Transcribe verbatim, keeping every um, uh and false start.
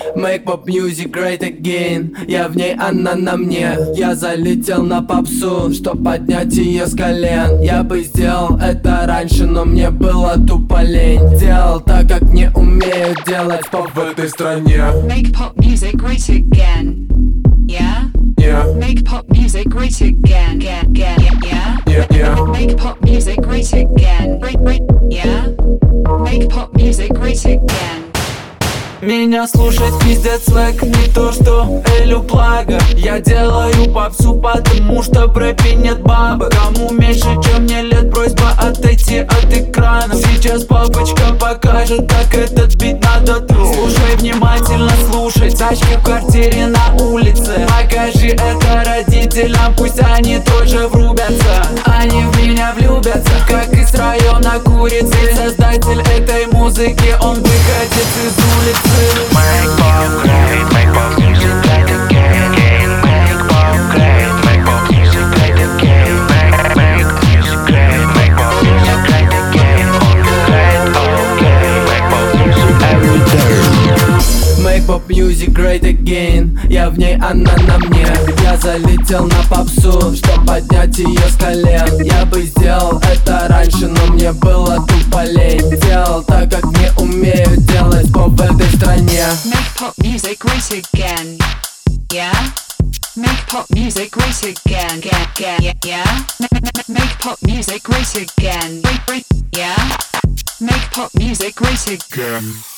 Make pop music great again. Я в ней, она на мне. Я залетел на попсу, чтоб поднять ее с колен. Я бы сделал это раньше, но мне было тупо лень. Делал так, как не умеют делать поп в этой стране. Make pop music great again. Yeah? Yeah. Make pop music great again. Yeah, yeah, yeah. Yeah, yeah. Make pop music great again. Great, great, yeah. Make pop music great again. Меня слушать пиздец свек, не то что Элю Плага. Я делаю попсу, потому что в рэпе нет бабок. Кому меньше, чем мне лет, просьба отойти от экрана. Сейчас папочка покажет, как этот бит надо тру. Слушай внимательно, слушай. Тачки в квартире на улице. Покажи это родителям, пусть они тоже врубятся. Они в меня влюбятся, как из района курицы. Создатель этой музыки, он выходит из улицы. Make pop great, make pop music great again. Make pop great, make pop music great again. Make, make music great, make pop music great again. On the red, okay. Make pop music every day. Make pop music great again. Я в ней, она на мне. Я залетел на попсу, чтоб поднять ее с колен. Я бы сделал это раньше, но мне было тупо лень. Делал так, как не умеют делать поп в этой стране. Make pop music great again. Yeah? Make pop music great again. Yeah, yeah, yeah, yeah. Make pop music great again. Great, great, yeah. Make pop music great again.